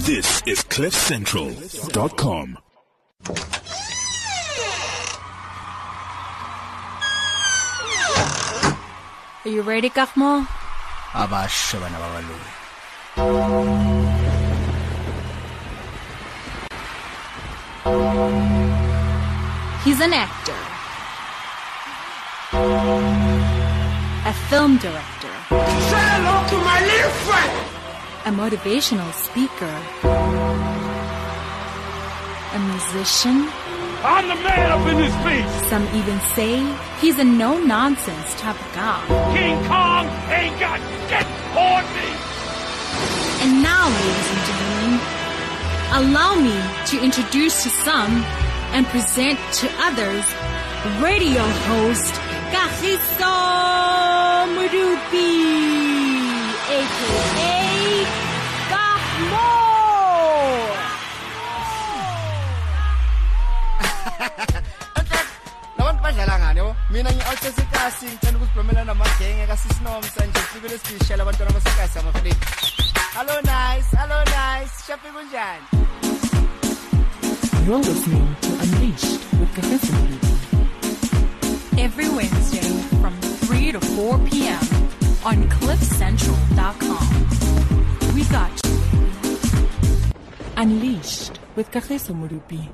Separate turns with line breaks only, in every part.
This is CliffCentral.com.
Are you ready, Kakmo?
Abasha bana babalungu.
He's an actor, a film director,
Say hello to my little friend.
a motivational speaker, a musician.
I'm the man up in this beast.
Some even say he's a no-nonsense type of guy.
King Kong ain't got shit on me.
And now, ladies and gentlemen, allow me to introduce to some and present to others radio host Kagiso Modupi, aka Kakmo.
Labantu badlala ngani yabo? Mina ngi-outsesikasi ngicela ukusiphumela namagenge kasisinomsa nje sibile sibishela abantwana basekasi amafilimi. Hello nice, shapi kunjani?
You're listening to Unleashed with Kagiso Modupi.
Every Wednesday from 3 to 4 p.m. on CliffCentral.com. We got you.
Unleashed with Kagiso Modupi.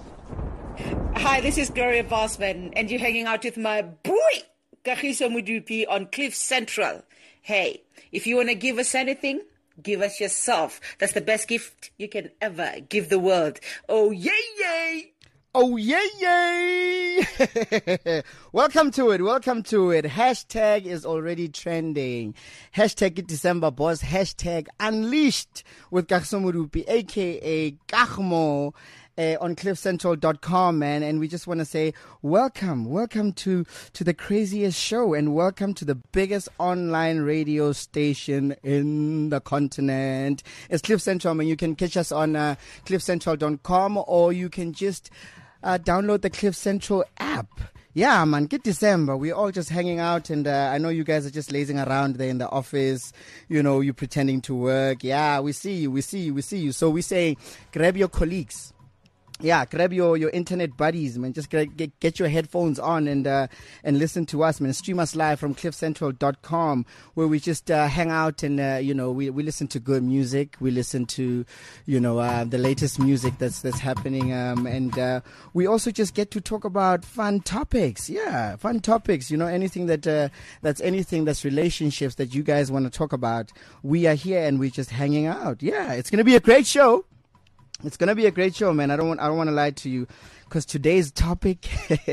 Hi, this is Gloria Bosman, and you're hanging out with my boy, Kagiso Modupi, on Cliff Central. Hey, if you want to give us anything, give us yourself. That's the best gift you can ever give the world. Oh, yay, yay!
Oh, yay! Welcome to it. Hashtag is already trending. Hashtag December boss. Hashtag Unleashed with Kagiso Modupi, aka Kakmo. On CliffCentral.com, man, and we just want to say welcome to the craziest show, and welcome to the biggest online radio station in the continent. It's Cliff Central, man. You can catch us on CliffCentral.com, or you can just download the Cliff Central app. Yeah, man, get December. We're all just hanging out, and I know you guys are just lazing around there in the office. You know, you're pretending to work. Yeah, we see you. So we say, grab your colleagues. Yeah, grab your internet buddies, man. Just get your headphones on and listen to us, man. Stream us live from CliffCentral.com, where we just hang out and we listen to good music. We listen to the latest music that's happening, and we also just get to talk about fun topics. Yeah, fun topics. Anything that's relationships that you guys want to talk about. We are here and we're just hanging out. Yeah, it's gonna be a great show. It's going to be a great show, man. I don't want to lie to you, because today's topic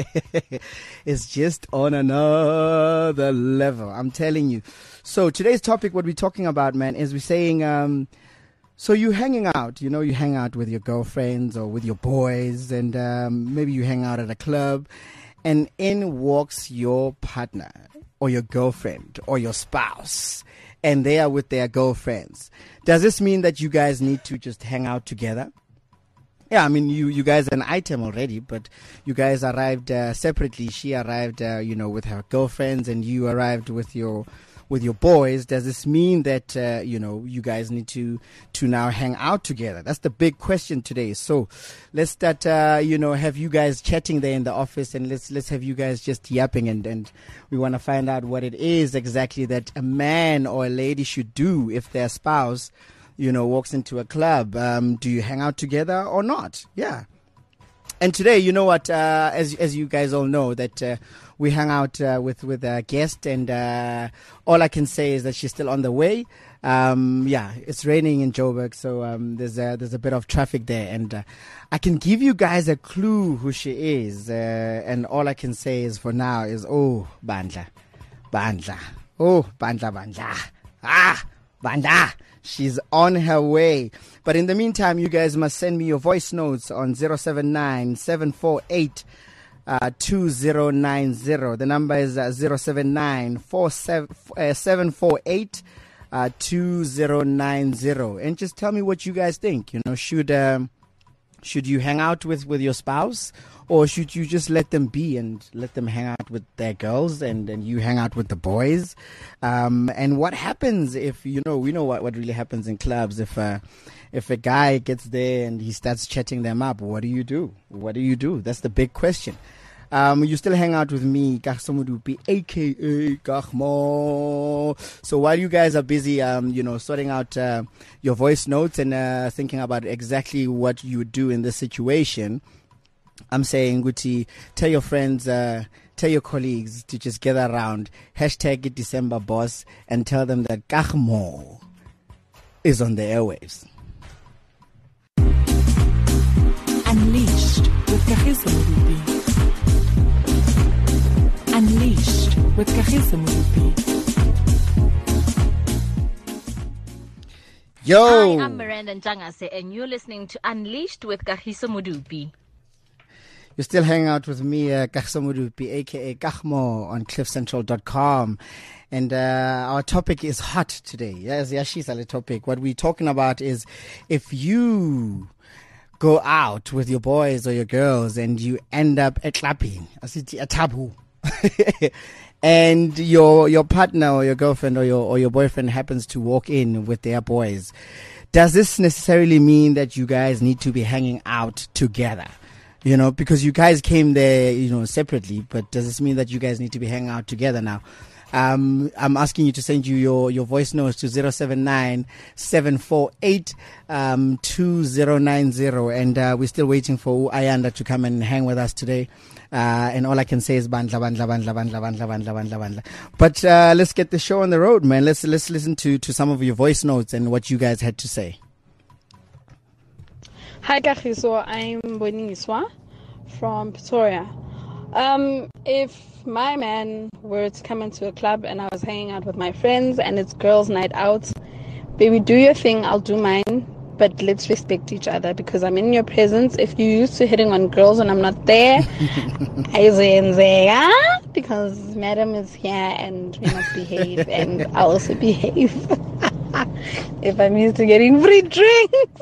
is just on another level. I'm telling you. So today's topic, what we're talking about, man, is we're saying, so you hanging out, you hang out with your girlfriends or with your boys, and maybe you hang out at a club, and in walks your partner or your girlfriend or your spouse, and they are with their girlfriends. Does this mean that you guys need to just hang out together? Yeah, I mean, you guys are an item already, but you guys arrived separately. She arrived, with her girlfriends, and you arrived with your boys. Does this mean that you guys need to now hang out together? That's the big question today. So let's start have you guys chatting there in the office, and let's have you guys just yapping, and we want to find out what it is exactly that a man or a lady should do if their spouse walks into a club. Do you hang out together or not? Yeah. And today, you know what, as you guys all know, that we hang out with a guest, and all I can say is that she's still on the way. It's raining in Joburg, so there's a bit of traffic there, and I can give you guys a clue who she is, and all I can say is for now is, Bandla, Bandla. She's on her way. But in the meantime, you guys must send me your voice notes on 079-748 2090. The number is 079-748 2090. And just tell me what you guys think. Should you hang out with your spouse, or should you just let them be and let them hang out with their girls, and you hang out with the boys? And what happens if we know what really happens in clubs if if a guy gets there and he starts chatting them up, what do you do? What do you do? That's the big question. You still hang out with me, Kagiso Modupi, aka Kagmo. So while you guys are busy, sorting out your voice notes and thinking about exactly what you would do in this situation, I'm saying, Guti, tell your friends, tell your colleagues to just gather around, hashtag December Boss, and tell them that Kagmo is on the airwaves.
Unleashed with Kagiso Modupi. Unleashed with Kagiso Modupi.
Yo!
Hi, I'm Miranda Njangase, and you're listening to Unleashed with Kagiso Modupi.
You're still hanging out with me, Kagiso Modupi, aka Kagmo, on cliffcentral.com. And our topic is hot today. Yes, Yashi's a topic. What we're talking about is if you go out with your boys or your girls and you end up at clapping, a taboo. And your partner or your girlfriend or your boyfriend happens to walk in with their boys, does this necessarily mean that you guys need to be hanging out together? Because you guys came there, separately, but does this mean that you guys need to be hanging out together now? I'm asking you to send you your voice notes to 079-748-2090, and we're still waiting for Ayanda to come and hang with us today. And all I can say is bandla. But let's get the show on the road, man. Let's listen to some of your voice notes and what you guys had to say.
Hi Kagiso, I'm Boniswa from Pretoria. If my man were to come into a club and I was hanging out with my friends and it's girls' night out, baby, do your thing, I'll do mine, but let's respect each other because I'm in your presence. If you're used to hitting on girls and I'm not there, I say, because madam is here and we must behave, and I'll also behave. If I'm used to getting free drinks.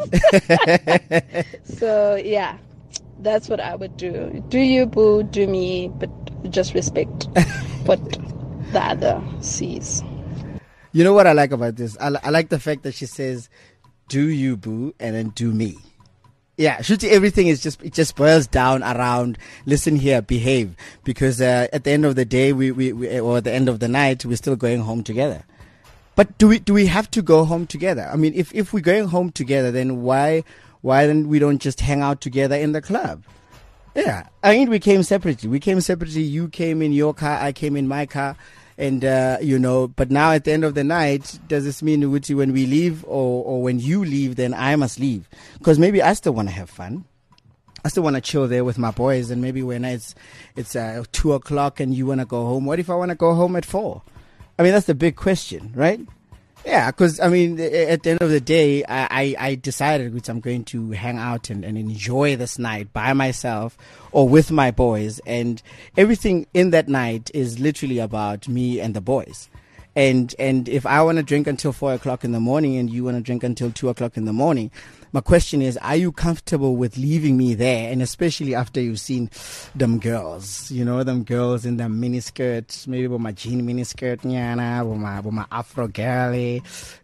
So yeah, that's what I would do. Do you, boo, do me, but just respect what the other sees.
You know what I like about this? I like the fact that she says, do you, boo, and then do me. Yeah, Shuti, everything it just boils down around, listen here, behave. Because at the end of the day, we or at the end of the night, we're still going home together. But do we have to go home together? I mean, if we're going home together, then why then we don't just hang out together in the club? Yeah, I mean, we came separately. You came in your car, I came in my car, and but now at the end of the night, does this mean, Uguti, when we leave or when you leave, then I must leave? Because maybe I still want to have fun. I still want to chill there with my boys, and maybe when it's 2:00 and you want to go home, what if I want to go home at 4? I mean, that's the big question, right? Yeah, because, I mean, at the end of the day, I decided which I'm going to hang out and enjoy this night by myself or with my boys. And everything in that night is literally about me and the boys. And if I want to drink until 4:00 in the morning and you want to drink until 2:00 in the morning, my question is, are you comfortable with leaving me there? And especially after you've seen them girls, them girls in the mini skirts, maybe with my jean mini skirt, with my afro girly,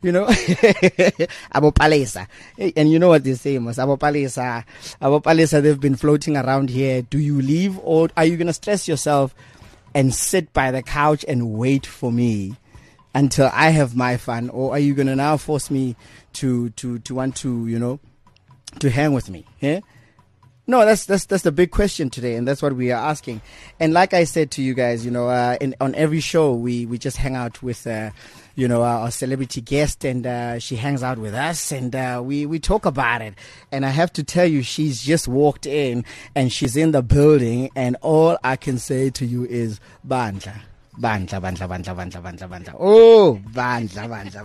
Abo Palesa. And you know what they say, Mas? Abo Palesa, they've been floating around here. Do you leave, or are you going to stress yourself and sit by the couch and wait for me until I have my fun? Or are you going to now force me to want to, to hang with me? Yeah? No, that's the big question today, and that's what we are asking. And like I said to you guys, on every show, we just hang out with, our celebrity guest, and she hangs out with us, and we talk about it. And I have to tell you, she's just walked in, and she's in the building, and all I can say to you is, Bandla. Oh, Bandla.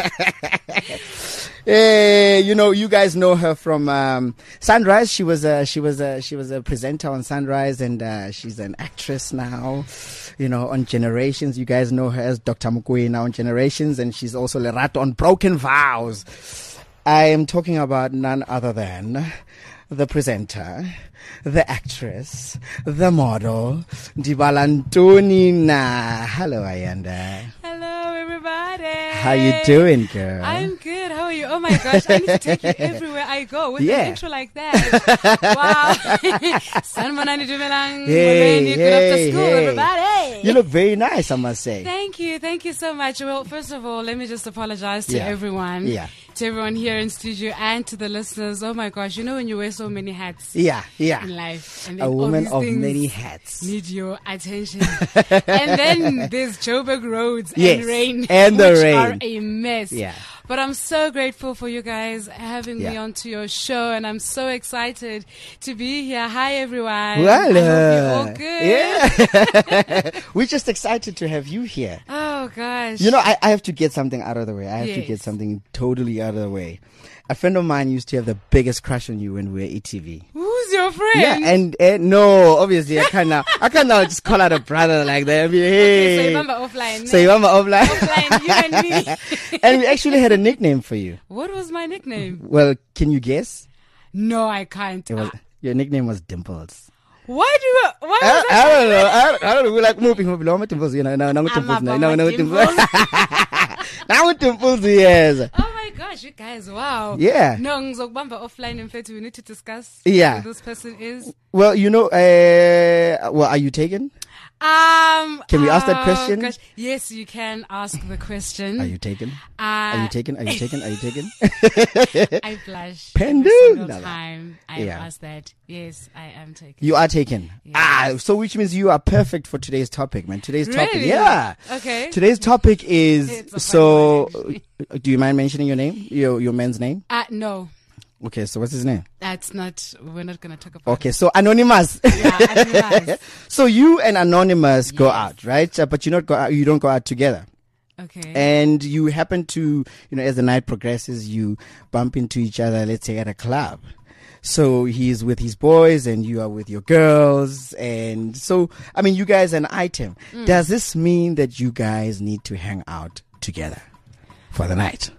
You guys know her from Sunrise. She was a presenter on Sunrise, and she's an actress now. On Generations. You guys know her as Dr. Mukui now on Generations, and she's also Lerato on Broken Vows. I am talking about none other than the presenter, the actress, the model, Ndibala Ntoni. Hello, Ayanda.
Hello,
everybody.
How you doing, girl?
I'm good. How are you? Oh my gosh, I need to take you everywhere I go with an intro like that. Wow. Sanmanani Dumelang.
Hey,
Good after school,
hey.
everybody.
You look very nice, I must say.
Thank you. Thank you so much. Well, first of all, let me just apologize to
Yeah.
everyone.
Yeah.
To everyone here in studio and to the listeners. Oh my gosh, you know when you wear so many hats
Yeah,
in
yeah.
life. And
A
then all
woman
these
of
things
many hats.
need your attention. And then there's Joburg roads
Yes,
and rain.
and the
which
rain.
are a mess.
Yeah.
But I'm so grateful for you guys having me
Yeah.
onto your show, and I'm so excited to be here. Hi, everyone.
Well,
I hope you're all good.
Yeah. We're just excited to have you here.
Oh, gosh.
You know, I have to get something out of the way. I have to
Yes.
get something totally out of the way. A friend of mine used to have the biggest crush on you when we were at ETV.
Who's your friend?
Yeah, and no, obviously I can't now just call out a brother like that. I mean, hey.
Okay, so you remember offline.
So you remember offline?
Offline, you and me.
And we actually had a nickname for you.
What was my nickname?
Well, can you guess?
No, I can't.
It was your nickname was Dimples.
Why was
I
that?
don't know. I don't know. We're like moving. Dimples. You know, no, Dimples. No, Dimples. Now Dimples. Yes.
Oh my gosh, you guys, wow.
Yeah.
No, ngizokubamba offline. In fact, we need to discuss
Yeah.
who this person is.
Well, you know, are you taken? Can we ask that question?
Gosh. Yes, you can ask the question.
Are you taken?
Uh,
Are you taken? Are you taken? Are you taken?
I blush
Pendu.
every single
No, no.
time I
Yeah.
ask that. Yes, I am taken.
You are taken.
Yes.
So which means you are perfect for today's topic, man. Today's topic.
Really?
Yeah.
Okay.
Today's topic is
It's a
so.
funny one,
Do you mind mentioning your name? Your man's name?
No,
Okay. So what's his name?
that's not. We're not gonna talk about.
Okay. So Anonymous.
Yeah, Anonymous.
So you and Anonymous go out, right? But you don't go out together.
Okay.
And you happen to, as the night progresses, you bump into each other, let's say at a club. So he's with his boys and you are with your girls. And so, I mean, you guys are an item. Does this mean that you guys need to hang out together for the night?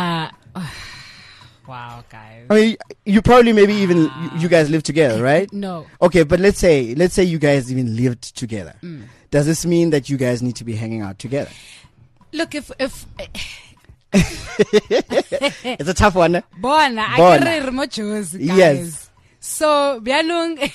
Wow, guys.
I mean, you probably maybe even you guys live together, right?
No.
Okay, but let's say you guys even lived together. Does this mean that you guys need to be hanging out together?
Look, if
It's a tough one.
Bona, I
Bona.
can remote guys.
Yes.
So, Bianung,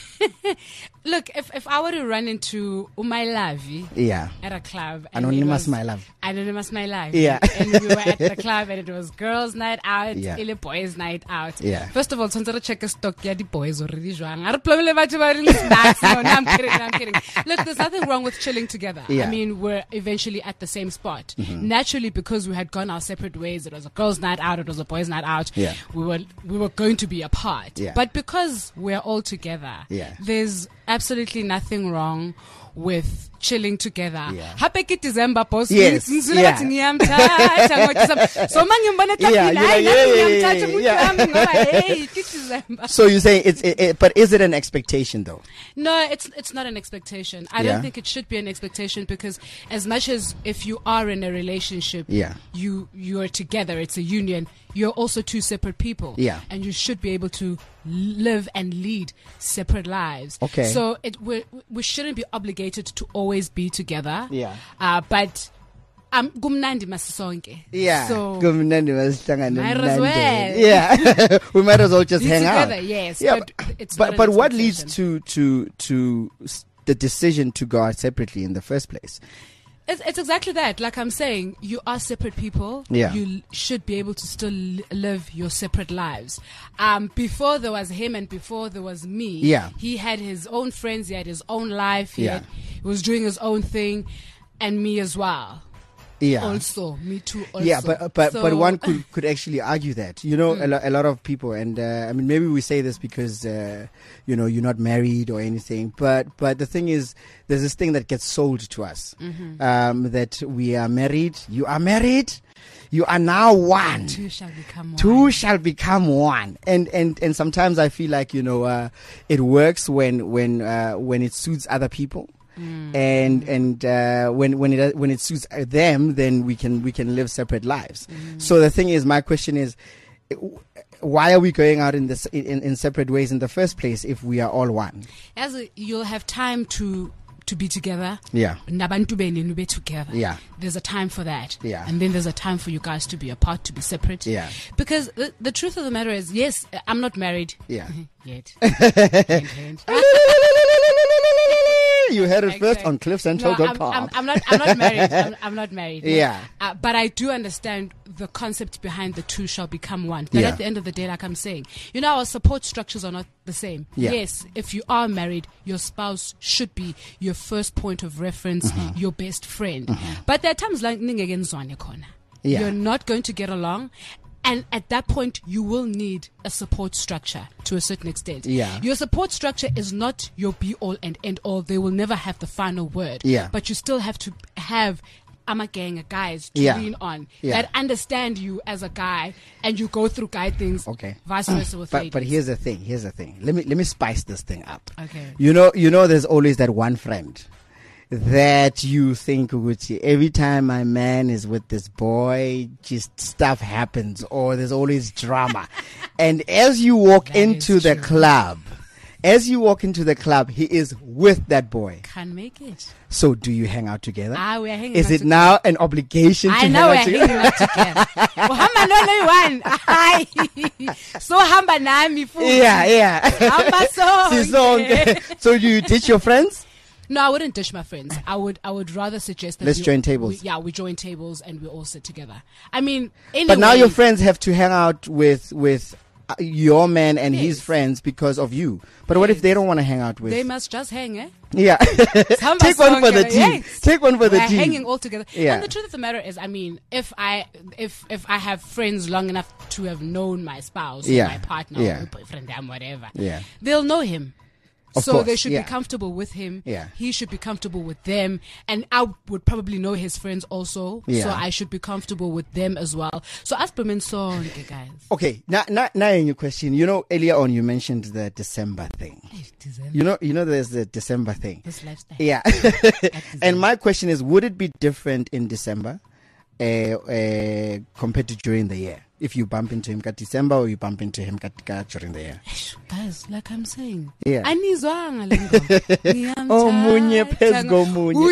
look, if I were to run into Umailavi
Yeah.
at a club. and
Anonymous,
it was
my love.
Anonymous, my life.
Yeah.
And we were at the club and it was girls' night out,
Yeah.
ile boys' night out.
Yeah.
First of all, tshwanetse re check stock ya di boys already jwang. A re plomele batho ba rile snacks. No, I'm kidding. Look, there's nothing wrong with chilling together.
Yeah.
I mean, we're eventually at the same spot. Naturally, because we had gone our separate ways, it was a girls' night out, it was a boys' night out.
Yeah.
We were going to be apart.
Yeah.
But because we're all together,
Yeah.
there's absolutely nothing wrong with chilling together.
Yeah.
Happy December, boss.
Yes,
Ngizwile
yeah.
bathi ngiyamthatha ngo-December. So mangimbona
Yeah,
etlapini,
you're
hayi
like,
nami
yeah,
ngiyamthatha umuntu
yeah.
wami ngoba, hey, ke December.
So you're saying but is it an expectation though?
No, it's not an expectation. I
Yeah.
don't think it should be an expectation because as much as if you are in a relationship,
Yeah.
you are together, it's a union, you're also two separate people.
Yeah.
And you should be able to live and lead separate lives.
Okay.
So we shouldn't be obligated to always be together.
Yeah.
But kumnandi masisonke.
Yeah.
So
Kumnandi masihlangane
Might as
mnandi.
well.
Yeah. We might as well just
Be
hang
together,
out.
yes,
Yeah,
but it's not
but
an
what leads
expectation.
to the decision to go out separately in the first place?
It's exactly that. Like I'm saying, you are separate people.
Yeah.
You should be able to still live your separate lives. Before there was him and before there was me,
Yeah.
he had his own friends, he had his own life,
Yeah.
he was doing his own thing, and me as well.
Yeah.
Also, me too. Also.
Yeah, but
So-
one could actually argue that, a lot of people, and I mean, maybe we say this because you're not married or anything, but the thing is, there's this thing that gets sold to us, that we are married, you are married, you are now one.
Two shall become one.
Two shall become one, and sometimes I feel like it works when it suits other people. And when it suits them, then we can live separate lives. So the thing is, my question is, why are we going out in separate ways in the first place if we are all one?
As you'll have time to to be together.
Yeah.
Nabantu benu be together.
Yeah.
There's a time for that.
Yeah.
And then there's a time for you guys to be apart, to be separate.
Yeah.
Because the truth of the matter is, yes, I'm not married.
Yeah.
Yet.
You heard it first on CliffCentral.com.
I'm not married. I'm not married.
Yeah.
But I do understand the concept behind the two shall become one. But at the end of the day, like I'm saying, our support structures are not the same.
Yeah.
Yes, if you are married, your spouse should be your first point of reference, your best friend. But there are times like you're not going to get along. And at that point, you will need a support structure to a certain extent.
Yeah.
Your support structure is not your be-all and end-all. They will never have the final word.
Yeah.
But you still have to have a gang of guys to lean on that understand you as a guy, and you go through guy things.
Okay.
Vice versa with ladies.
But here's the thing. Let me spice this thing up.
Okay.
You know, there's always that one friend that you think, every time my man is with this boy, just stuff happens, or there's always drama. And as you walk into the club, he is with that boy.
Can't make it.
So do you hang out together?
We're hanging
Is
out
it
together.
now an obligation to hang out together?
Hanging out together. So hamba nami futhi.
Yeah.
Hamba sonke.
So do you ditch your friends?
No, I wouldn't dish my friends. I would rather suggest that
Let's join tables.
We join tables and we all sit together. I mean, anyway,
but now your friends have to hang out with your man and his friends because of you. But what if they don't want to hang out with?
They must just hang, eh?
Yeah. Take one for the team.
Yes.
Take one for the
We're
team.
hanging all together.
Yeah.
And the truth of the matter is, I mean, if I have friends long enough to have known my spouse, or my partner, or my boyfriend, and whatever, they'll know him.
Of course,
they should be comfortable with him.
Yeah.
He should be comfortable with them. And I would probably know his friends also.
Yeah.
So I should be comfortable with them as well. So ask women guys.
Okay, now in your question, earlier on you mentioned the December thing.
December.
There's the December thing.
This lifestyle.
Yeah. And my question is, would it be different in December compared to during the year? If you bump into him at December or you bump into him during the year?
Guys, like I'm saying.
Yeah.
Anizwanga lengo.
Omunye phezu komunye.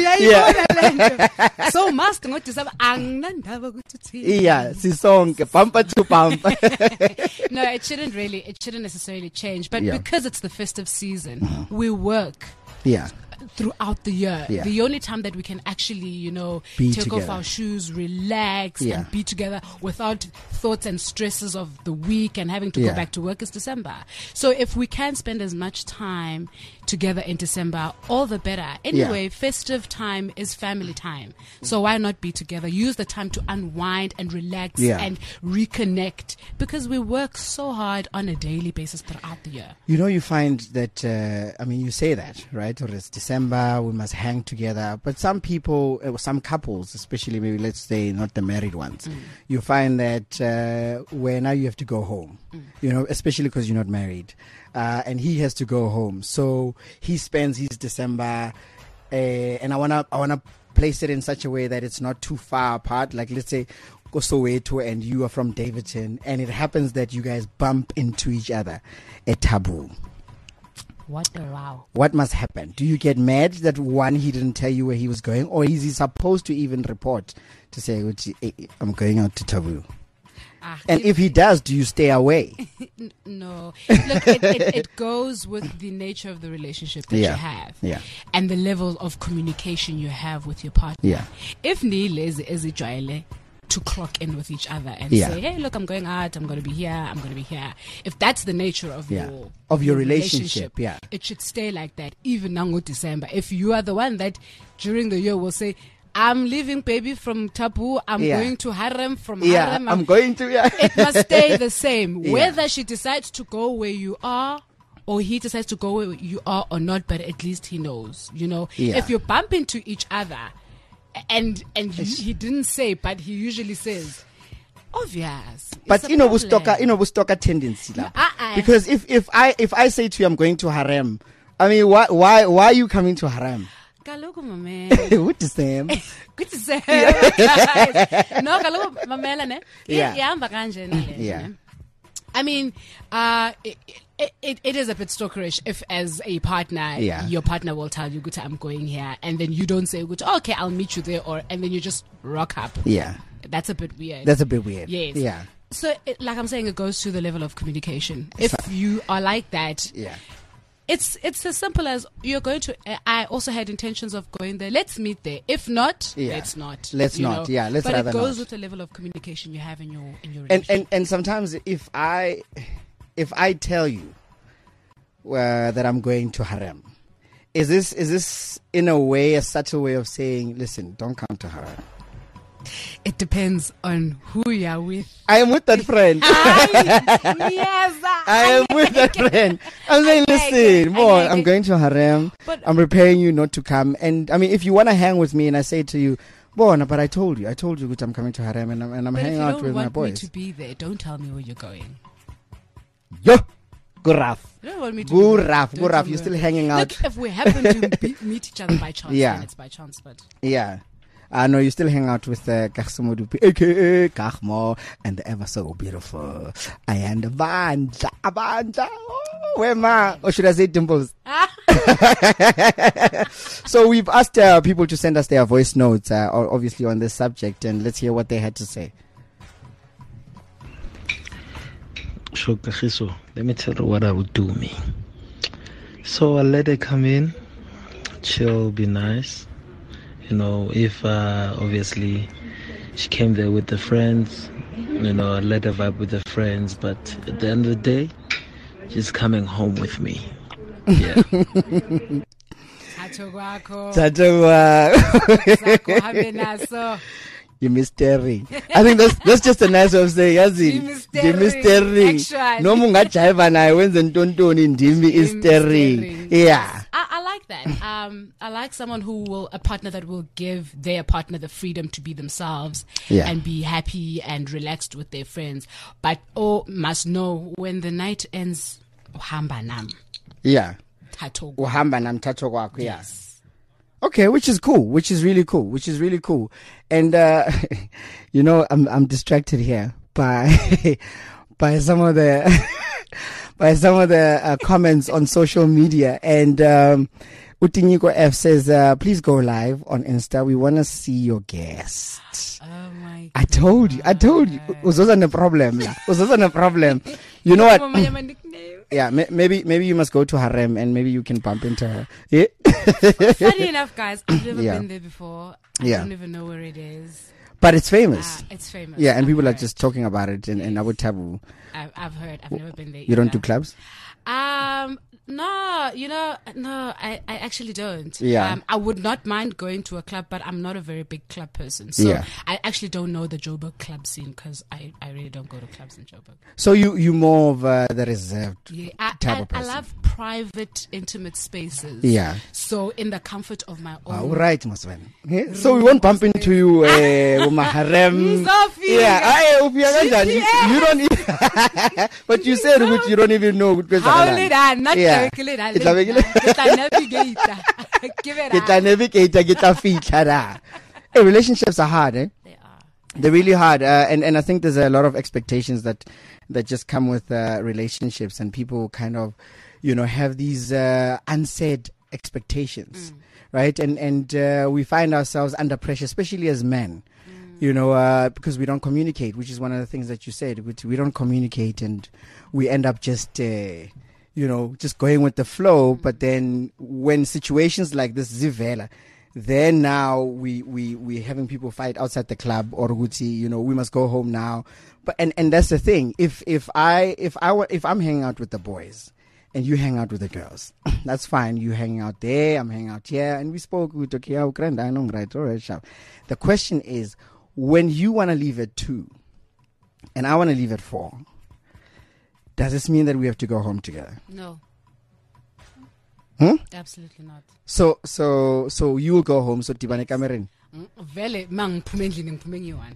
Yeah. So must ngo December anginandaba ukuthi uthini.
Yeah, sisonke bumper to bumper.
No, it shouldn't necessarily change, but because it's the festive season, we work.
Yeah.
Throughout the year,
Yeah.
the only time that we can actually,
Be
take
together.
off our shoes, relax,
Yeah.
and be together without thoughts and stresses of the week and having to go back to work is December. So if we can spend as much time together in December, all the better. Anyway, festive time is family time. So why not be together? Use the time to unwind and relax and reconnect, because we work so hard on a daily basis throughout the year.
You find that, you say that, right? Or it's December, we must hang together. But some people, some couples, especially maybe let's say not the married ones, you find that where now you have to go home, especially because you're not married. And he has to go home. So he spends his December, and I wanna place it in such a way that it's not too far apart. Like let's say Soweto and you are from Davidson, and it happens that you guys bump into each other at Taboo.
What a wow.
What must happen? Do you get mad that one, he didn't tell you where he was going, or is he supposed to even report to say, I'm going out to Taboo? And if he does, do you stay away?
No. Look, it goes with the nature of the relationship that you have.
Yeah.
And the level of communication you have with your partner.
Yeah.
If Neil is to clock in with each other and say, hey, look, I'm going out, I'm going to be here, I'm going to be here. If that's the nature of your
relationship,
it should stay like that, even now in December. If you are the one that during the year will say, I'm leaving baby from Taboo, I'm going to Harem from Harem.
I'm going to,
It must stay the same. Whether she decides to go where you are or he decides to go where you are or not, but at least he knows, If you bump into each other, and he didn't say, but he usually says, obvious.
But we stalker tendency, because if I say to you I'm going to Harem, I mean why are you coming to Harem?
Kaloku mama.
Good to say.
Good to say. No, kaloku mamela ne. Ihamba kanje ne. I mean, it is a bit stalkerish if, as a partner, your partner will tell you, "Good, I'm going here," and then you don't say, "Good, okay, I'll meet you there," and then you just rock up.
Yeah,
that's a bit weird.
Yes. Yeah.
So, like I'm saying, it goes to the level of communication. If you are like that, it's as simple as you're going to. I also had intentions of going there. Let's meet there. If not, let's not.
Let's not. Yeah, let's.
But
rather
it goes
not.
with the level of communication you have in your relationship.
And sometimes if I tell you that I'm going to harem, is this in a way a subtle way of saying, listen, don't come to harem?
It depends on who you're with.
I am with that friend.
Yes,
I am with that friend. I'm saying, listen, I'm going to harem. But I'm preparing you not to come. And I mean, if you want to hang with me, and I say to you, but I told you that I'm coming to harem, and I'm hanging out with my boys.
If you don't want me to be there, don't tell me where you're going.
Yo, Guraf.
You don't want me to
Guraf. You're still hanging out.
Look, if we happen to meet each other by chance, then it's by chance. But
no, you still hang out with Kagiso Modupi, aka Kagmo, and the ever so beautiful Ayanda Bandla. Where ma? Or should I say Dimples? So we've asked people to send us their voice notes, obviously on this subject, and let's hear what they had to say.
Sure, Kagiso, let me tell you what I would do me. So I'll let her come in, chill, be nice. You know, if obviously she came there with the friends, you know, I let her vibe with the friends, but at the end of the day, she's coming home with me. Yeah.
You mystery. I think that's just a nice way of saying, the mystery. No munga jaiva na wenze ntontoni ndimi istering. Yeah.
I like that. I like someone a partner that will give their partner the freedom to be themselves and be happy and relaxed with their friends. But must know when the night ends, uhamba nam.
Yeah.
Tato.
Uhamba nam tato kwako. Yes. Okay, which is really cool. And you know, I'm distracted here by some of the comments on social media. And Utinyiko F says, please go live on Insta. We want to see your guest.
Oh my God.
I told you. Uzozana problem. You know what? Yeah, maybe you must go to harem and maybe you can bump into her. Yeah?
Funny enough, guys, I've never been there before. I don't even know where it is.
But it's famous.
It's famous.
Yeah, and people are just talking about it in Abu Tabu.
I've heard. I've never been there.
You don't do clubs?
No, I actually don't.
Yeah.
I would not mind going to a club, but I'm not a very big club person. So I actually don't know the Joburg club scene because I really don't go to clubs in Joburg. So
you more of the reserved type of person?
I love private, intimate spaces.
Yeah.
So in the comfort of my own.
All right, Maswen. Yeah. So we won't bump into you, Maharem.
Yeah.
You don't even. But you said you don't even know. Relationships are hard, eh?
They are.
They're really hard, and I think there's a lot of expectations that just come with relationships, and people kind of, you know, have these unsaid expectations, right? And we find ourselves under pressure, especially as men. You know, because we don't communicate, which is one of the things that you said. We don't communicate, and we end up just, just going with the flow. But then when situations like this zivela, then now we having people fight outside the club, or we must go home now. But and that's the thing. If I'm hanging out with the boys and you hang out with the girls, that's fine. You hang out there, I'm hanging out here, and we spoke with the question is, when you want to leave at 2 and I want to leave at 4, does this mean that we have to go home together?
No. Absolutely not.
So you will go home, so tibane kamerin.
Vele mangiphume endlini ngiphume ngiyi-1.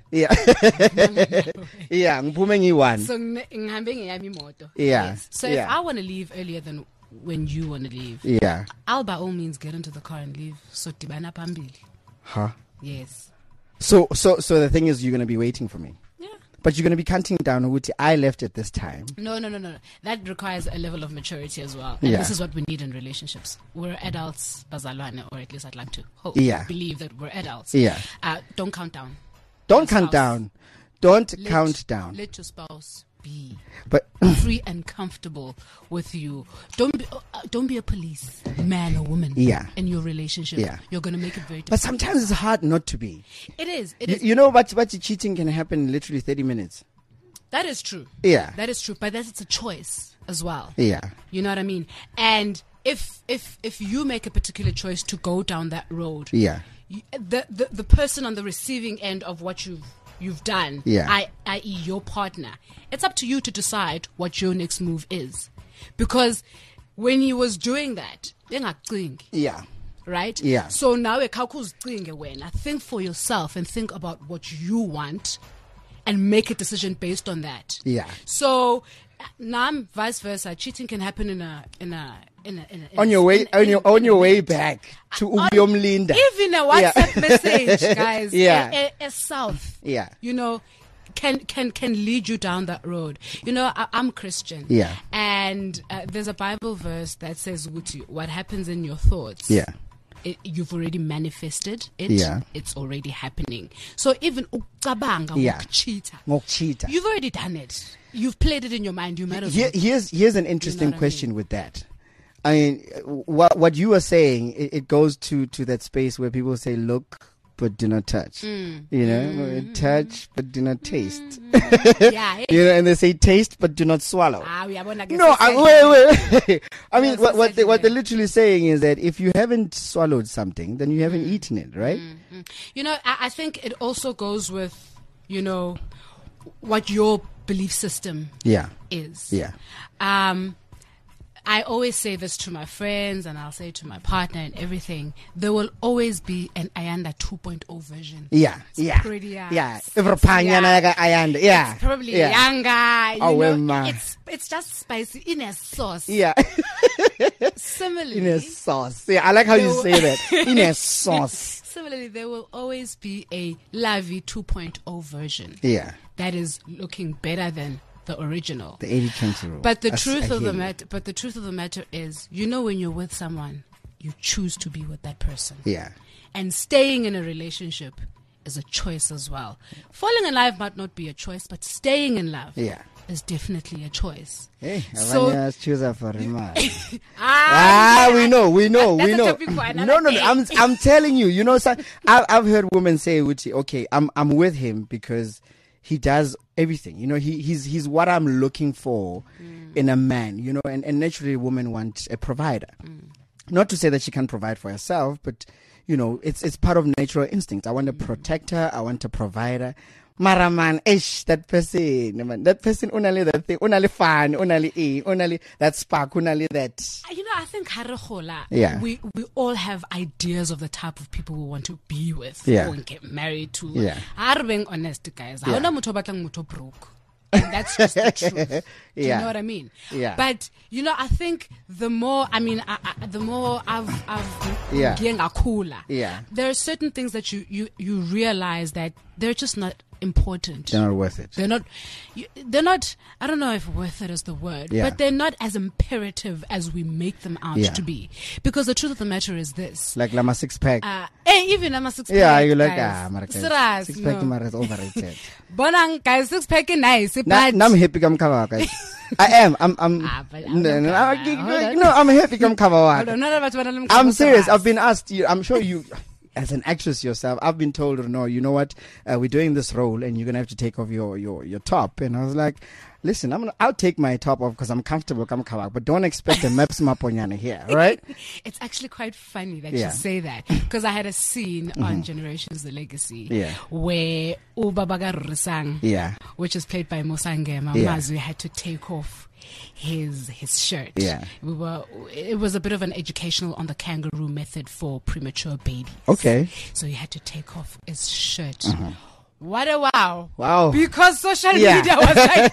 Yeah, ngiphume ngiyi-1.
So ngihambe ngeyami imoto.
Yeah.
Yes. So if I want to leave earlier than when you want to leave, I'll by all means get into the car and leave. So tibana phambili.
Huh?
Yes.
So the thing is, you're going to be waiting for me.
Yeah.
but you're going to be counting down. Ukuthi, I left at this time.
No. That requires a level of maturity as well. And this is what we need in relationships. We're adults, bazalwane, or at least I'd like to hope, believe that we're adults.
Yeah.
Don't count down.
Don't count down. Don't count down.
Let your spouse be
but
free and comfortable with you. Don't be a police man or woman. In your relationship. You're going to make it very difficult.
But sometimes it's hard not to be.
It is.
You know what cheating can happen in literally 30 minutes.
That is true.
Yeah.
That is true. But it's a choice as well.
Yeah.
You know what I mean? And if you make a particular choice to go down that road, the person on the receiving end of what you've done, i.e. your partner, it's up to you to decide what your next move is. Because when he was doing that, right?
Yeah.
So now think for yourself and think about what you want and make a decision based on that.
Yeah.
So vice versa, cheating can happen in a
on your way back to Linda.
Even a WhatsApp message, guys. A south.
Yeah.
You know, can lead you down that road. You know, I'm Christian.
Yeah.
And there's a Bible verse that says, what happens in your thoughts.
Yeah.
You've already manifested it.
Yeah.
It's already happening. So even cheater, you've already done it. You've played it in your mind. You might as well.
Here's an interesting question with that. I mean, what you are saying, it goes to that space where people say, look, but do not touch. You know, touch, but do not taste.
Yeah.
You know, and they say taste, but do not swallow.
No,
wait. I mean, what they're literally saying is that if you haven't swallowed something, then you haven't eaten it, right?
You know, I think it also goes with, you know, what your belief system is.
Yeah.
I always say this to my friends, and I'll say it to my partner and everything. There will always be an Ayanda 2.0 version.
Yeah.
It's pretty
Yeah. Ayanda. Yeah.
It's probably younger. You know,
well,
it's just spicy in a sauce.
Yeah.
Similarly.
In a sauce. Yeah, I like how you say that. In a sauce.
Similarly, there will always be a Lavi 2.0 version.
Yeah.
That is looking better than the original.
The 80-20 rule.
But the truth of the matter is, you know, when you're with someone, you choose to be with that person.
Yeah.
And staying in a relationship is a choice as well. Falling in love might not be a choice, but staying in love is definitely a choice.
Hey,
so
choose for
we know.
No. I'm telling you. You know, I've heard women say, "Okay, I'm with him because he does everything. You know, he's what I'm looking for in a man. You know, and naturally, women want a provider. Not to say that she can't provide for herself, but you know, it's part of natural instinct. I want a protector. I want a provider. Maraman, that person, only that thing, only fun, only that spark, only that.
You know, I think we all have ideas of the type of people we want to be with or get married to.
Yeah.
I'm being honest, guys. I don't know broke. And that's just the truth. Do you know what I mean?
Yeah.
But you know, I think the more I've getting cooler.
Yeah.
There are certain things that you realize that they're just not important.
They're not worth it.
They're not. I don't know if worth it is the word, but they're not as imperative as we make them out to be. Because the truth of the matter is this:
like Lama 6-pack.
Even Lama 6-pack.
Yeah, you like
6-pack
is overrated.
Bonang guys, 6-pack is nice.
I'm happy come cover, guys. I am. I'm happy come cover. I'm serious. I've been asked. I'm sure you. As an actress yourself, I've been told, no, you know what, we're doing this role and you're going to have to take off your top. And I was like, listen, I'll take my top off because I'm comfortable, but don't expect a maps maponyana here, right?
It's actually quite funny that you say that because I had a scene on Generations The Legacy where Ubabaga Risang, which is played by Musangema Mazwi, had to take off his shirt. It was a bit of an educational on the kangaroo method for premature babies.
Okay.
So he had to take off his shirt. What a wow.
Wow.
Because social media was like,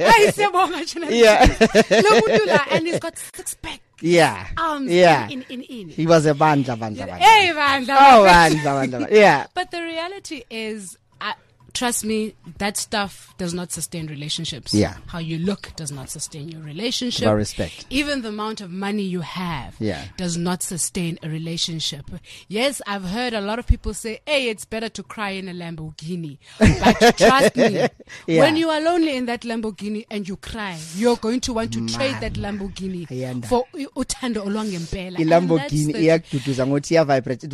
and he's got 6-pack.
Yeah.
Arms in.
He was a banja.
Hey, banja.
Oh, banja. Yeah.
But the reality is, trust me, that stuff does not sustain relationships.
Yeah.
How you look does not sustain your relationship.
About respect.
Even the amount of money you have does not sustain a relationship. Yes, I've heard a lot of people say, hey, it's better to cry in a Lamborghini. But trust me, when you are lonely in that Lamborghini and you cry, you're going to want to trade that Lamborghini for uthando olwangempela.
Lamborghini iyakududuza ngothi iya vibrate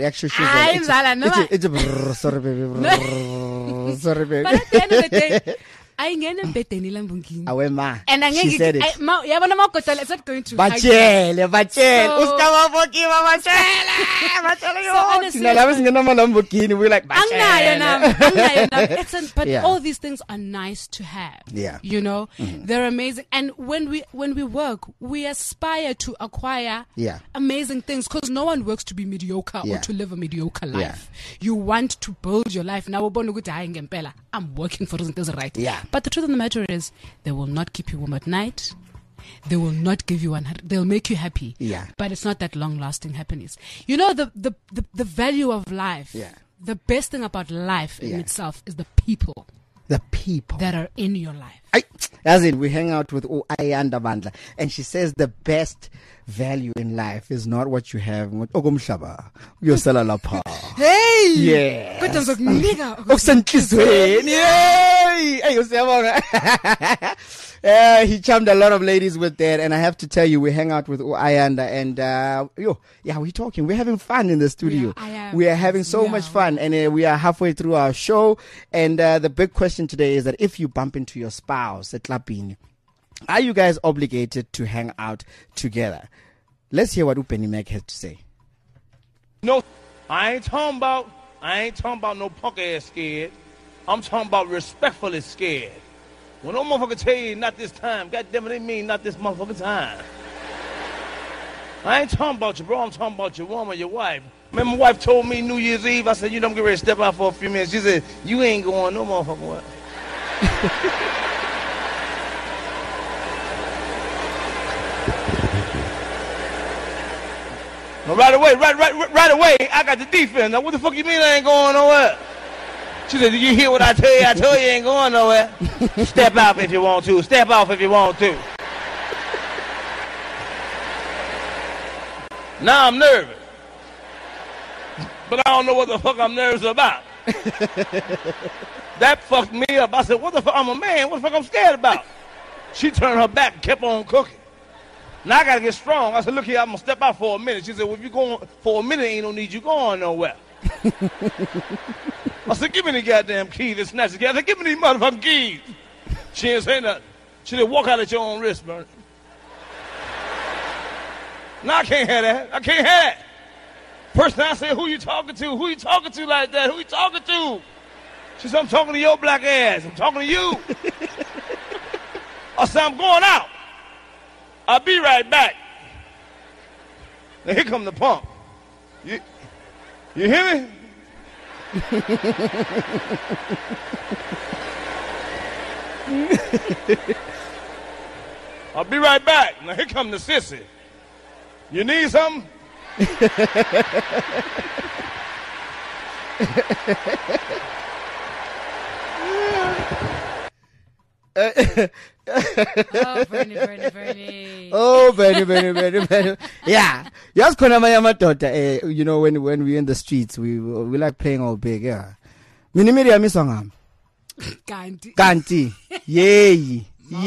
sorry baby. Sorry baby.
But at the end of the day, I ngene embedeni Lamborghini.
Awema.
And
she said it.
Yabona makotela it's not going to.
Batshele. Uskama bokiwa batshele. So honestly, lava singena ama Lamborghini we like batshele.
But all these things are nice to have.
Yeah.
You know, they're amazing. And when we work, we aspire to acquire amazing things because no one works to be mediocre or to live a mediocre life. You want to build your life. Now I'm working for things right.
Yeah.
But the truth of the matter is, they will not keep you warm at night. They will not give you they'll make you happy.
Yeah.
But it's not that long-lasting happiness. You know, the value of life.
Yeah.
The best thing about life in itself is the people.
The people
that are in your life.
As in, we hang out with Ayanda Bandla, and she says the best value in life is not what you have.
Hey!
Yeah. He charmed a lot of ladies with that, and I have to tell you, we hang out with Ayanda, and we're talking. We're having fun in the studio. We are having so much fun, and we are halfway through our show. And the big question today is that if you bump into your spouse at Lapini, are you guys obligated to hang out together? Let's hear what Upeni Mac has to say.
No, I ain't talking about no punk ass scared. I'm talking about respectfully scared. When no motherfucker tell you not this time, goddamn it, they mean not this motherfucking time. I ain't talking about you, bro. I'm talking about your woman, your wife. Remember, my wife told me New Year's Eve, I said, you know, I'm getting ready to step out for a few minutes. She said, you ain't going no motherfucking way. No, right away, I got the defense. Now, what the fuck you mean I ain't going nowhere? She said, did you hear what I tell you? I told you ain't going nowhere. Step out if you want to. Step off if you want to. Now I'm nervous. But I don't know what the fuck I'm nervous about. That fucked me up. I said, what the fuck? I'm a man. What the fuck I'm scared about? She turned her back and kept on cooking. Now I got to get strong. I said, look here, I'm going to step out for a minute. She said, well, if you're going for a minute, ain't no need you going nowhere. I said, give me the goddamn key to snatch the key. I said, give me these motherfucking keys. She didn't say nothing. She said, walk out at your own risk, man. No, I can't have that. I can't have that. First time I said, who you talking to? Who you talking to like that? Who you talking to? She said, I'm talking to your black ass. I'm talking to you. I said, I'm going out. I'll be right back. Now here come the pump. You hear me? I'll be right back. Now here come the sissy. You need something?
Oh, Bernie.
Oh, Bernie. Yeah. Yes, you know, when we're in the streets, we like playing all big, yeah. Minimiri amisongam. Kanti. Yay.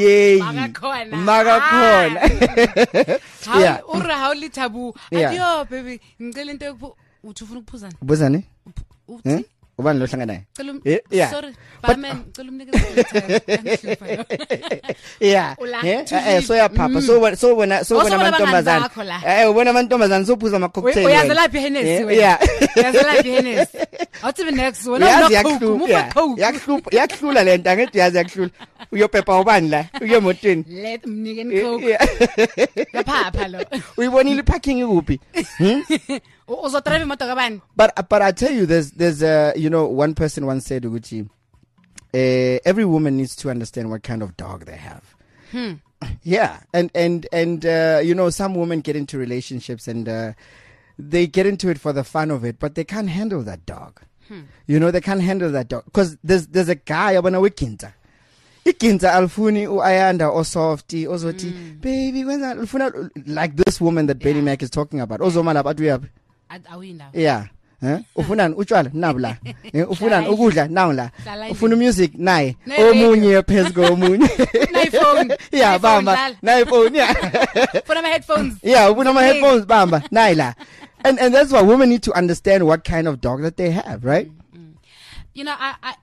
Magakhona.
Yeah. Ura hawli tabu. Adiyo, baby. Ngicela into uthi ufuna ukuphuzana.
Ubuzani?
Uthi?
Ubani lo hlanga naye?
Yeah. Sorry. Barman, ngicela umnikeze.
Yeah. So ya papa. So when amantombazana. When amantombazana so phuza ama cocktail.
Uyazela lapha Hennessy wena.
Yeah.
Uyazela lapha Hennessy. Awuthi be next one.
Yakuhlula lento angithi yazi yakuhlula. Uyopepa ubani la? Uyemotweni.
Let mnikeni coke. Lapha lo.
Uyibonile parking ikuphi?
Uzodrive imoto kabani?
But I tell you, there's you know, one person once said ukuthi every woman needs to understand what kind of dog they have. Yeah, and you know, some women get into relationships and they get into it for the fun of it, but they can't handle that dog. You know, they can't handle that dog. Because there's a guy, abana wekinta. Ikinta alfuni uayanda or softy ozoti baby when alfuna like this woman that Benny Mac is talking about. Ozomala but we have yeah. Ufunani utshwala nabla ufunani ukudla nawla ufuna music naye omunye phezulu omunye
iPhone
yeah bamba na iPhone yeah
ufuna my headphones
yeah ufuna my headphones bamba naila and that's why women need to understand what kind of dog that they have, right?
You know, I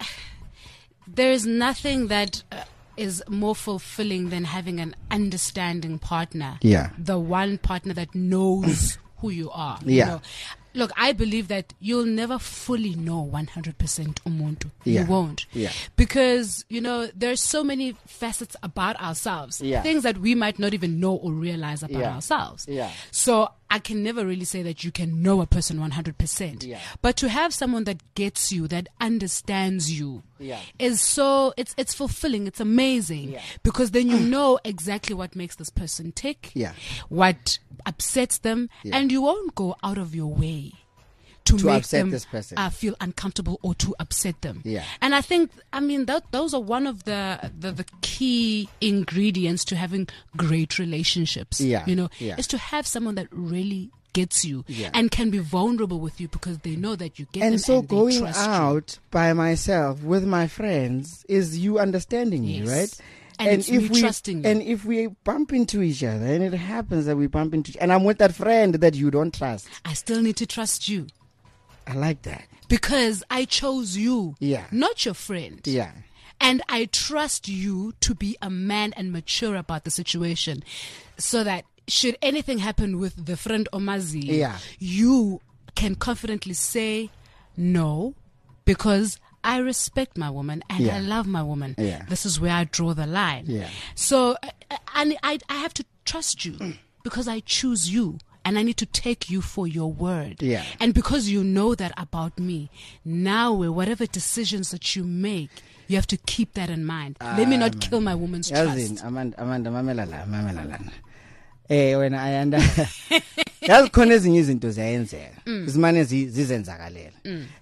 there is nothing that is more fulfilling than having an understanding partner.
Yeah.
The one partner that knows who you are.
Yeah.
You know? Look, I believe that you'll never fully know 100% umuntu.
Yeah.
You won't.
Yeah.
Because, you know, there's so many facets about ourselves.
Yeah.
Things that we might not even know or realize about ourselves.
Yeah.
So I can never really say that you can know a person 100%.
Yeah.
But to have someone that gets you, that understands you,
Yeah.
is so, it's fulfilling. It's amazing.
Yeah.
Because then you know exactly what makes this person tick.
Yeah.
What upsets them.
Yeah.
And you won't go out of your way to make
upset
them
this person.
Feel uncomfortable or to upset them.
Yeah.
And I think, I mean, those are one of the key ingredients to having great relationships.
Yeah.
You know,
Yeah.
is to have someone that really gets you
Yeah.
and can be vulnerable with you because they know that you get them
And so
and they
going
trust
out by myself with my friends is you understanding me,
Yes.
right?
And it's me trusting you.
And if we bump into each other, and it happens that we bump into and I'm with that friend that you don't trust,
I still need to trust you.
I like that.
Because I chose you,
Yeah.
not your friend.
Yeah.
And I trust you to be a man and mature about the situation so that should anything happen with the friend Omazi,
Yeah.
you can confidently say no because I respect my woman and
Yeah.
I love my woman.
Yeah.
This is where I draw the line.
Yeah.
So and I have to trust you because I choose you. And I need to take you for your word.
Yeah.
And because you know that about me, now whatever decisions that you make, you have to keep that in mind. Let me not kill my woman's trust.
Amanda mamela la. When I under yazi khona ezinye izinto ziyenzeka izimane zizenzakalela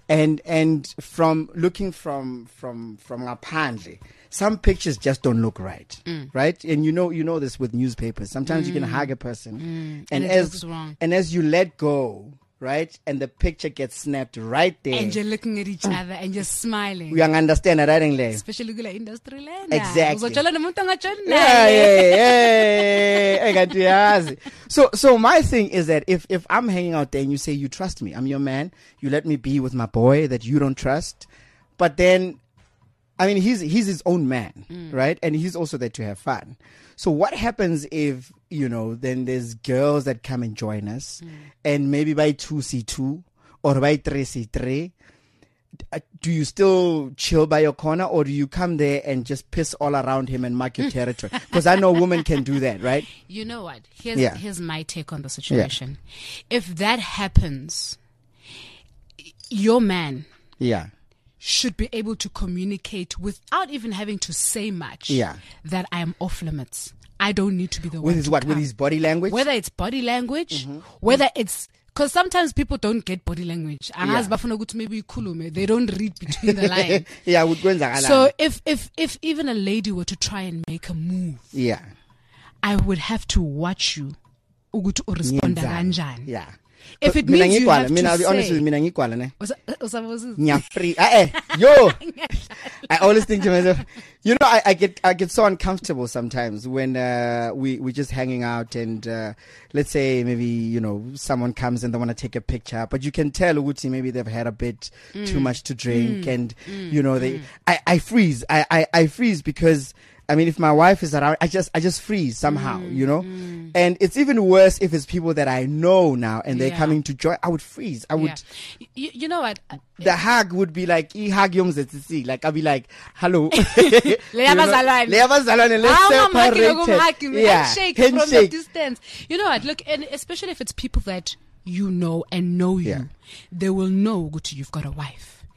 and from looking from ngaphandle some pictures just don't look right right and you know this with newspapers sometimes you can hug a person
And it looks wrong.
and as you let go right and the picture gets snapped right there
And you're looking at each other and you're smiling.
we understand that
Especially kula industry lena.
Exactly.
Uzotshala nomuntu angajoli
naye. So my thing is that if I'm hanging out there and you say you trust me, I'm your man, you let me be with my boy that you don't trust, but then I mean he's his own man, right? And he's also there to have fun. So what happens if, you know, then there's girls that come and join us and maybe by 2C2 or by 3C3, do you still chill by your corner or do you come there and just piss all around him and mark your territory? Because I know women can do that, right?
You know what? Here's my take on the situation. If that happens, your man should be able to communicate without even having to say much that I am off limits. I don't need to be the one.
With his
to
what?
come.
With his body language?
Whether it's body language, whether it's because sometimes people don't get body language. And as bafuna ukuthi maybe ikhulume, they don't read between the lines. So if even a lady were to try and make a move, I would have to watch you. Ukuthi urespond kanjani.
Yeah.
If it means you have
I'll be
to
honest
say,
with you, mina ngikwala ne.
Usabuza.
Free. Yo. I always think to myself, you know, I get so uncomfortable sometimes when we just hanging out and let's say maybe, you know, someone comes and they want to take a picture, but you can tell Uguti maybe they've had a bit too much to drink and you know I freeze. I freeze because I mean, if my wife is around, I just freeze somehow, you know? And it's even worse if it's people that I know now and they're coming to join. I would freeze. I would.
You know what?
The hug would be like, like, I'll be like, hello.
Leyabazalwane,
let's separate.
Handshake from the distance. You know what? Look, and especially if it's people that you know and know you, they will know you've got a wife.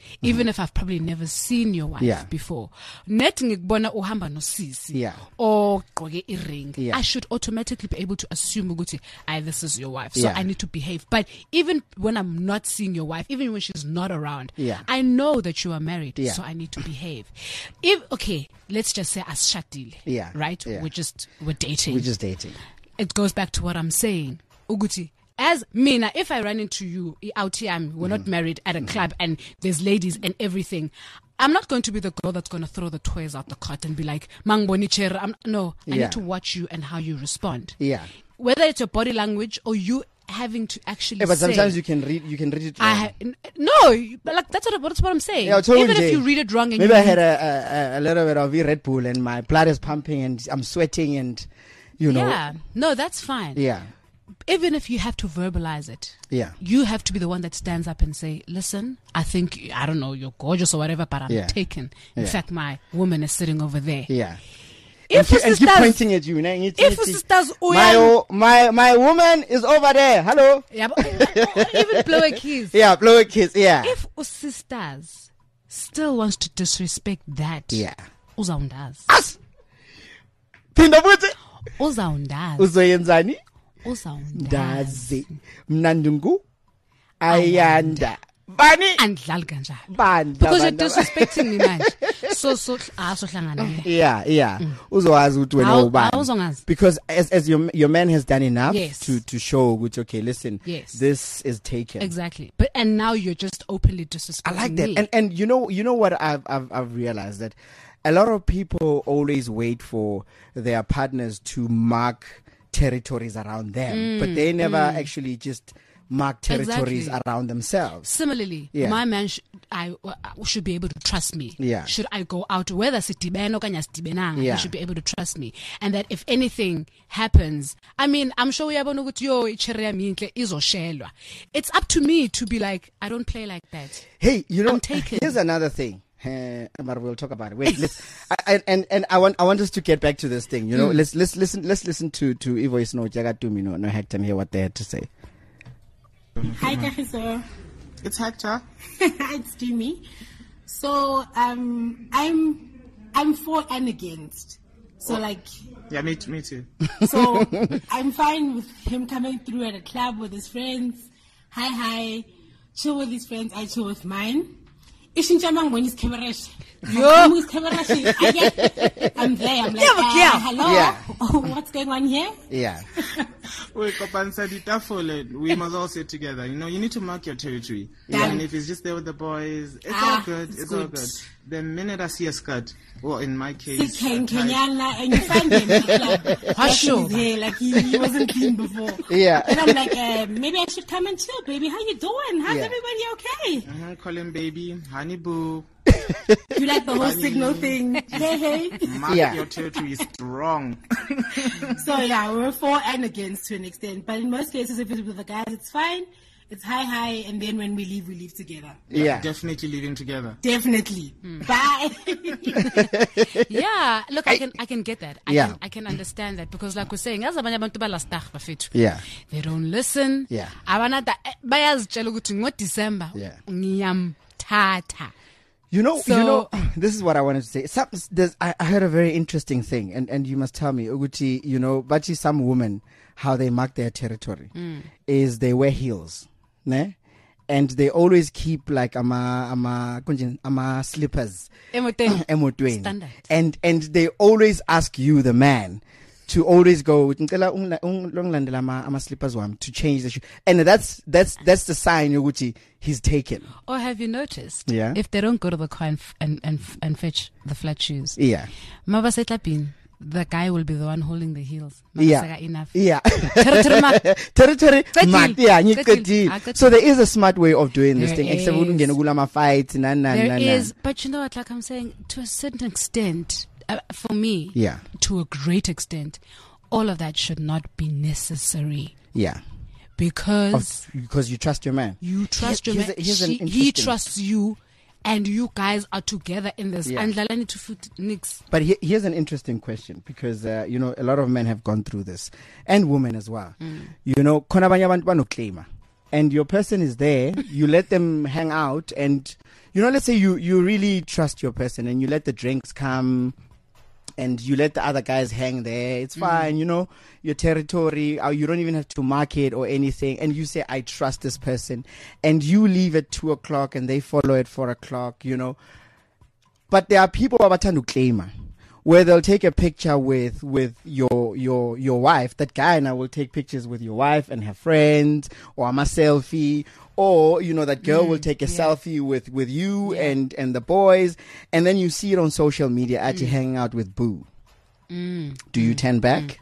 even if I've probably never seen your wife before. Net ngikubona uhamba nosisi or gqoke iring. I should automatically be able to assume ukuthi this is your wife. So I need to behave. But even when I'm not seeing your wife, even when she's not around, I know that you are married. So I need to behave. Okay, let's just say as shatile. Right? We're dating.
We're just dating.
It goes back to what I'm saying. Uguti, as Mina, if I run into you, we're not married at a club and there's ladies and everything, I'm not going to be the girl that's going to throw the toys out the cart and be like, Mang boni chera. No, I need to watch you and how you respond. Whether it's your body language or you having to actually
but
say,
sometimes you can read it wrong.
Like that's what I'm saying.
Even
if you read it wrong, and
maybe I had a little bit of Red Bull and my blood is pumping and I'm sweating and
no, that's fine. Even if you have to verbalize it, you have to be the one that stands up and say, listen, I think, I don't know, you're gorgeous or whatever, but I'm taken. In fact, my woman is sitting over there.
And keep pointing at you.
If sisters,
my woman is over there. Hello.
Even blow a kiss.
Blow a kiss.
If sisters still wants to disrespect that, uzawundazi.
Phinda futhi.
Uzawundazi.
Uzoyenzani?
Uzawundazi.
Mnandungu ayanda. Bani
andlali kanjalo. Because you're disrespecting me manje. So hlangana.
Uzowazi ukuthi wena ubani. Because as your man has done enough to show which okay, listen, this is taken.
Exactly. And now you're just openly disrespecting me.
I like that. And you know what I've realized that a lot of people always wait for their partners to mark territories around them, but they never actually just mark territories around themselves.
Similarly, my man should be able to trust me. Should I go out, whether sitibeno kanya sitibenanga, he should be able to trust me. And that if anything happens, I mean, I'm sure uyabona ukuthi yo ichere yami inhle izoshelwa. It's up to me to be like, I don't play like that.
Hey,
I'm taken.
Here's another thing. But we'll talk about it. Wait, I want us to get back to this thing. You know, let's listen to Ivo Snow Jagatumi no Hector and hear what they had to say.
Hi, Kahiso.
It's Hector.
It's Jimmy. So I'm for and against. So
yeah, me too.
So I'm fine with him coming through at a club with his friends. Hi, chill with his friends. I chill with mine. I'm there. I'm like, hello, what's going on here?
We must all sit together. You know, you need to mark your territory. Even if it's just there with the boys, it's all good. It's all good. The minute I see a skirt, well, in my case,
and you find him in the club, like he wasn't clean before. And I'm like, maybe I should come and chill, baby. How you doing? How's everybody okay?
Call him baby, honey boo.
You like the whole signal thing? Hey.
Mark your territory is strong.
So we're for and against to an extent, but in most cases, if it's with the guys, it's fine. It's hi, and then when we leave together.
Definitely leaving together.
Definitely. Bye.
Look, I can get that. I can understand that because, like we're saying, as abanye abantu balastag bafethu. They don't listen. Abana bayazitshela ukuthi ngoDecember ngiyamthatha.
You know, this is what I wanted to say. I heard a very interesting thing, and you must tell me, Uguti, you know, Bachi, some women, how they mark their territory is they wear heels, ne? And they always keep like ama slippers,
Standard.
and they always ask you, the man, to always go to change the shoe, and that's the sign Uguti, he's taken.
Or have you noticed? If they don't go to the car and fetch the flat shoes, the guy will be the one holding the heels. Enough.
Territory. So there is a smart way of doing this thing.
There is, but you know what? Like I'm saying, to a certain extent, for me, to a great extent, all of that should not be necessary. Because
you trust your man.
You trust your man. He trusts you, and you guys are together in this.
But here's an interesting question, because you know, a lot of men have gone through this, and women as well. You know, konabanya abantu banoclaima. and your person is there, you let them hang out, and let's say you really trust your person, and you let the drinks come, and you let the other guys hang there. It's fine, your territory. You don't even have to mark it or anything. And you say, I trust this person, and you leave at 2:00 and they follow at 4:00. But there are people abathanda uklema, where they'll take a picture with your wife. That guy now will take pictures with your wife and her friends, or a selfie, or that girl will take a selfie with you and the boys, and then you see it on social media actually hanging out with boo. Do you turn back?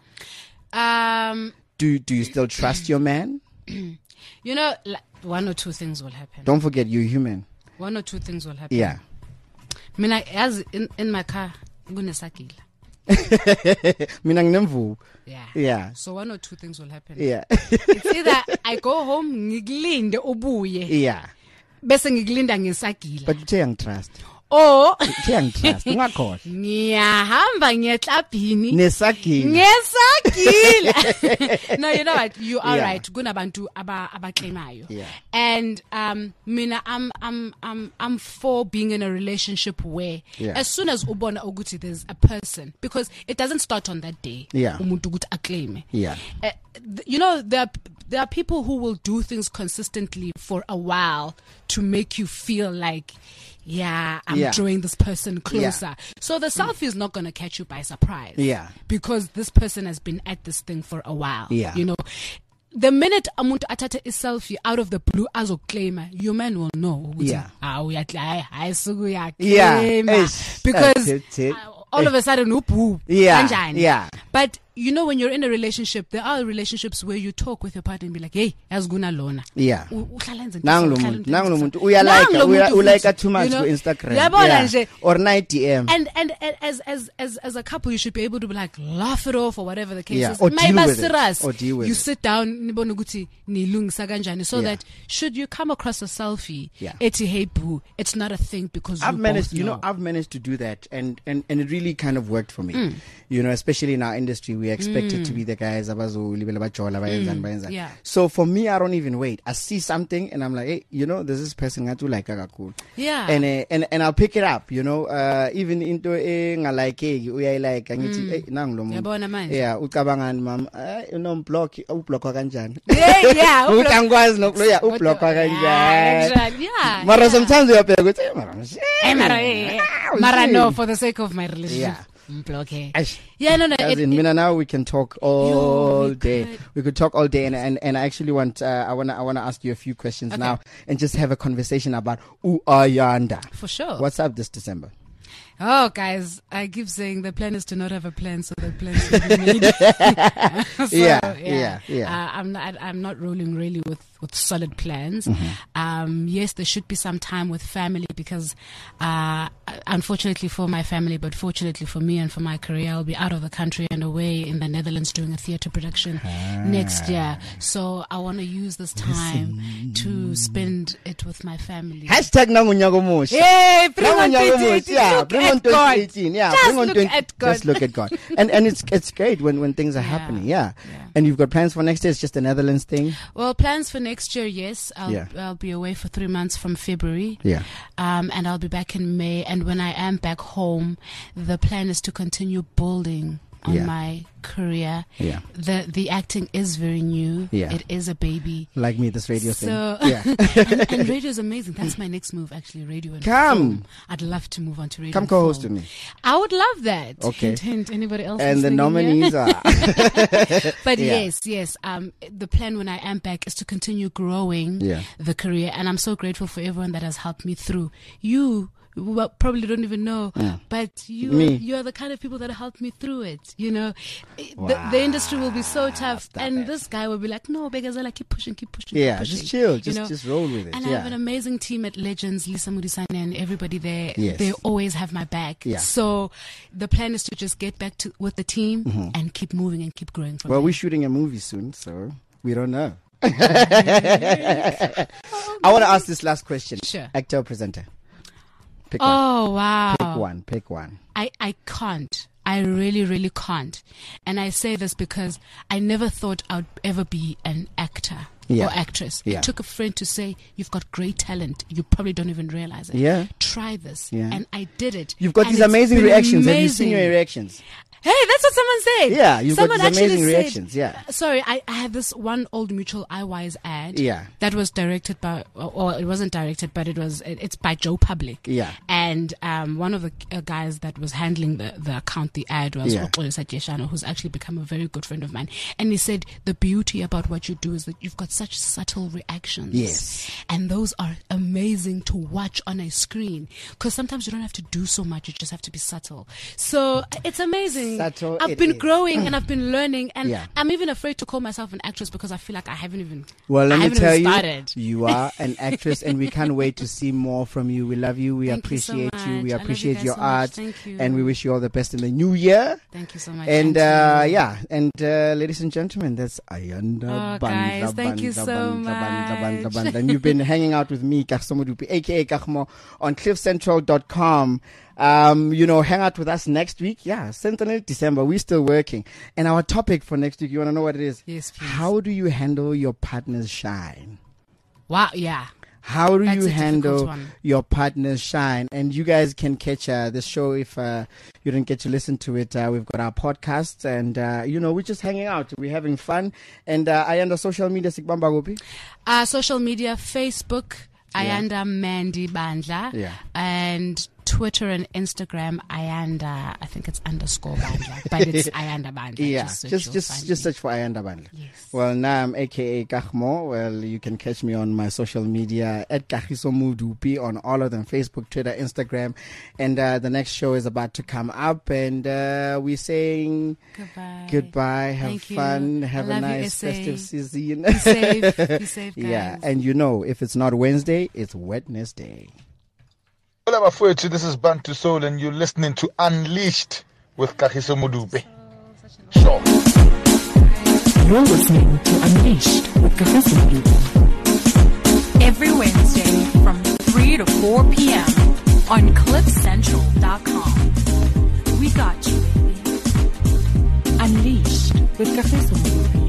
Do you still trust your man?
One or two things will happen.
Don't forget, you're human.
One or two things will happen.
Yeah.
As in my car, ngunesakila.
Mina nginemvu.
Yeah. So one or two things will happen.
Yeah.
It's either I go home ngilinde ubuye.
Yeah.
Bese ngikulinda ngesakila.
But you trust.
Oh,
trust. Ungakhohlwa.
Ngiyahamba ngiyaklabhini.
Nesagila.
No, you know what? You are right. Kunabantu abaclaimayo.
Yeah.
And mina I'm for being in a relationship where as soon as ubona ukuthi there's a person, because it doesn't start on that day.
Yeah.
Umuntu ukuthi aclaim.
Yeah.
There are people who will do things consistently for a while to make you feel like, I'm drawing this person closer. Yeah. So the selfie is not going to catch you by surprise.
Yeah.
Because this person has been at this thing for a while.
Yeah.
The minute umuntu athatha a selfie out of the blue as a claimer, your man will know.
Yeah.
Because all of a sudden, kanjani.
Yeah.
But when you're in a relationship, there are relationships where you talk with your partner and be like, hey, yazguna lona.
Yeah. Nangumuntu uyalike too much on Instagram. Or night DM.
And as a couple, you should be able to be like, laugh it off or whatever the case is.
Or deal with it.
You sit down, so that should you come across a selfie, hey boo, it's not a thing because I've managed
to do that, and it really kind of worked for me. Especially in our industry, we expect it to be the guys. So for me, I don't even wait. I see something and I'm like, hey, there's this person I do like cool.
Yeah.
And I'll pick it up, even into like ucabangan mam block kanjani. Mara sometimes we are
Mara no, for the sake of my relationship.
Now we can talk all day. We could talk all day, and I actually want I wanna ask you a few questions now and just have a conversation about Uyanda.
For sure.
What's up this December?
Oh, guys, I keep saying the plan is to not have a plan, so the plans will be made. I'm not rolling really with solid plans. Yes, there should be some time with family because, unfortunately for my family, but fortunately for me and for my career, I'll be out of the country and away in the Netherlands doing a theatre production next year. So I want to use this time to spend it with my family.
Hashtag Nangunyagomush.
Hey, bring on
2018.
Just
look at God. And it's great when things are happening. Yeah. And you've got plans for next year? It's just a Netherlands thing?
Well, plans for next year, yes. I'll be away for 3 months from February.
Yeah.
And I'll be back in May. And when I am back home, the plan is to continue building on my career.
Yeah.
The acting is very new.
Yeah.
It is a baby.
Like me, this radio thing.
Yeah. and radio is amazing. That's my next move, actually, radio and film. I'd love to move on to radio.
Come co-host with me.
I would love that.
Okay.
Hint, anybody else?
And the nominees are.
But yes. The plan when I am back is to continue growing the career. And I'm so grateful for everyone that has helped me through. You probably don't even know, but you are the kind of people that helped me through it. The industry will be so tough, and this guy will be like, "No, Begazela, keep pushing, keep pushing."
Yeah,
keep pushing.
Just chill, just roll with it.
And I have an amazing team at Legends, Lisa Mudisane, and everybody there.
Yes.
They always have my back.
Yeah.
So the plan is to just get back with the team and keep moving and keep growing. From there.
We're shooting a movie soon, so we don't know. I want to ask this last question.
Sure.
Actor or presenter? Pick
wow.
Pick one.
I can't. I really, really can't. And I say this because I never thought I'd ever be an actor. or actress. It took a friend to say, you've got great talent. You probably don't even realize it.
Yeah.
Try this. Yeah. And I did it.
You've got these amazing reactions. Have you seen your reactions?
Hey, that's what someone said.
Yeah, you've got these amazing reactions. Yeah.
Sorry, I had this one old Mutual iWise ad.
Yeah.
That was directed by, or it wasn't directed, but it's by Joe Public.
Yeah.
And one of the guys that was handling the account, the ad, was Uxolisa Jeshana, who's actually become a very good friend of mine. And he said the beauty about what you do is that you've got such subtle reactions.
Yes.
And those are amazing to watch on a screen, because sometimes you don't have to do so much; you just have to be subtle. So it's amazing. I've been growing and I've been learning, and I'm even afraid to call myself an actress because I feel like I haven't even.
Well, let me tell
you,
you are an actress, and we can't wait to see more from you. We love you. We appreciate you. We appreciate your art, and we wish you all the best in the new year.
Thank you so much.
And ladies and gentlemen, that's Ayanda.
Guys, thank you so much.
And you've been hanging out with me, Kagiso Modupi, aka Kagmo, on CliffCentral.com. Hang out with us next week. Yeah, 7th December. We're still working. And our topic for next week, you want to know what it is?
Yes, please.
How do you handle your partner's shine?
Wow, yeah.
How do you handle your partner's shine? And you guys can catch this show if you didn't get to listen to it. We've got our podcast, and we're just hanging out. We're having fun. And Ayanda, social media, Sikbamba Gopi?
Social media, Facebook, Ayanda Mandy Bandla, and Twitter and Instagram, Ayanda, I think it's _ Bandla, but it's Ayanda Bandla.
Yeah, just search for Ayanda Bandla.
Yes.
Well, now I'm aka Kagmo. Well, you can catch me on my social media at Kagiso Modupi on all of them, Facebook, Twitter, Instagram. And the next show is about to come up, and we're saying goodbye. Have fun. Have a nice festive season.
Be safe. Be safe, guys.
Yeah, and if it's not Wednesday, it's Wednesday.
Hola, Bafwetu, this is Bantu Soul, and you're listening to Unleashed with Kagiso Modupi. Sure.
You're listening to Unleashed with Kagiso Modupi.
Every Wednesday from 3 to 4 p.m. on CliffCentral.com. We got you, baby.
Unleashed with Kagiso Modupi.